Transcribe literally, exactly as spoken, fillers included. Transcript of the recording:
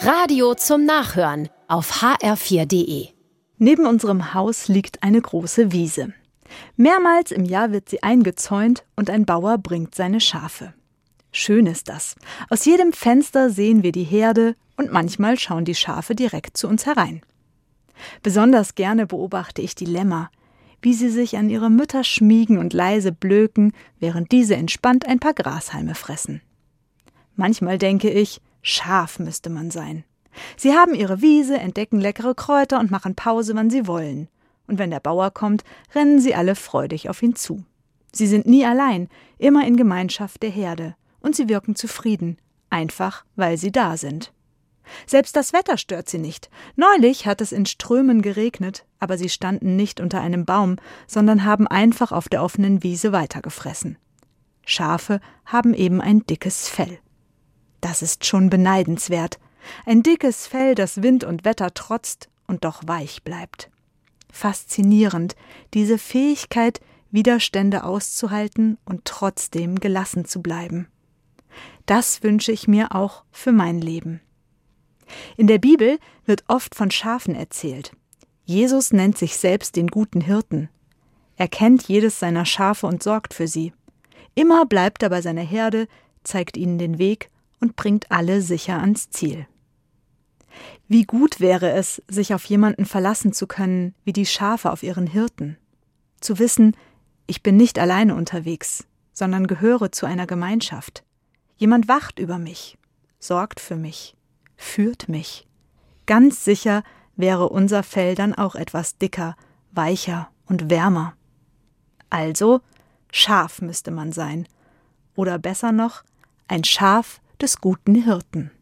Radio zum Nachhören auf h r vier punkt d e. Neben unserem Haus liegt eine große Wiese. Mehrmals im Jahr wird sie eingezäunt und ein Bauer bringt seine Schafe. Schön ist das. Aus jedem Fenster sehen wir die Herde und manchmal schauen die Schafe direkt zu uns herein. Besonders gerne beobachte ich die Lämmer, wie sie sich an ihre Mütter schmiegen und leise blöken, während diese entspannt ein paar Grashalme fressen. Manchmal denke ich, Schaf müsste man sein. Sie haben ihre Wiese, entdecken leckere Kräuter und machen Pause, wann sie wollen. Und wenn der Bauer kommt, rennen sie alle freudig auf ihn zu. Sie sind nie allein, immer in Gemeinschaft der Herde. Und sie wirken zufrieden, einfach weil sie da sind. Selbst das Wetter stört sie nicht. Neulich hat es in Strömen geregnet, aber sie standen nicht unter einem Baum, sondern haben einfach auf der offenen Wiese weitergefressen. Schafe haben eben ein dickes Fell. Das ist schon beneidenswert. Ein dickes Fell, das Wind und Wetter trotzt und doch weich bleibt. Faszinierend, diese Fähigkeit, Widerstände auszuhalten und trotzdem gelassen zu bleiben. Das wünsche ich mir auch für mein Leben. In der Bibel wird oft von Schafen erzählt. Jesus nennt sich selbst den guten Hirten. Er kennt jedes seiner Schafe und sorgt für sie. Immer bleibt er bei seiner Herde, zeigt ihnen den Weg und bringt alle sicher ans Ziel. Wie gut wäre es, sich auf jemanden verlassen zu können, wie die Schafe auf ihren Hirten. Zu wissen, ich bin nicht alleine unterwegs, sondern gehöre zu einer Gemeinschaft. Jemand wacht über mich, sorgt für mich, führt mich. Ganz sicher wäre unser Fell dann auch etwas dicker, weicher und wärmer. Also, Schaf müsste man sein. Oder besser noch, ein Schaf des guten Hirten.